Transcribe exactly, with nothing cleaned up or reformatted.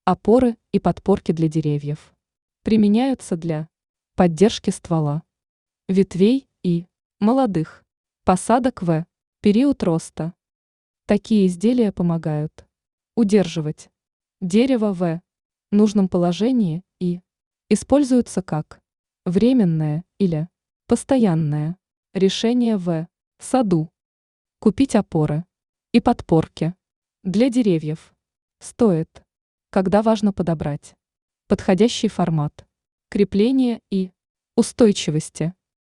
Опоры и подпорки для деревьев. Применяются для поддержки ствола, ветвей и молодых посадок в период роста. Такие изделия помогают удерживать дерево в нужном положении и используются как временное или постоянное решение в саду. Купить опоры и подпорки для деревьев стоит, когда важно подобрать подходящий формат крепления и устойчивости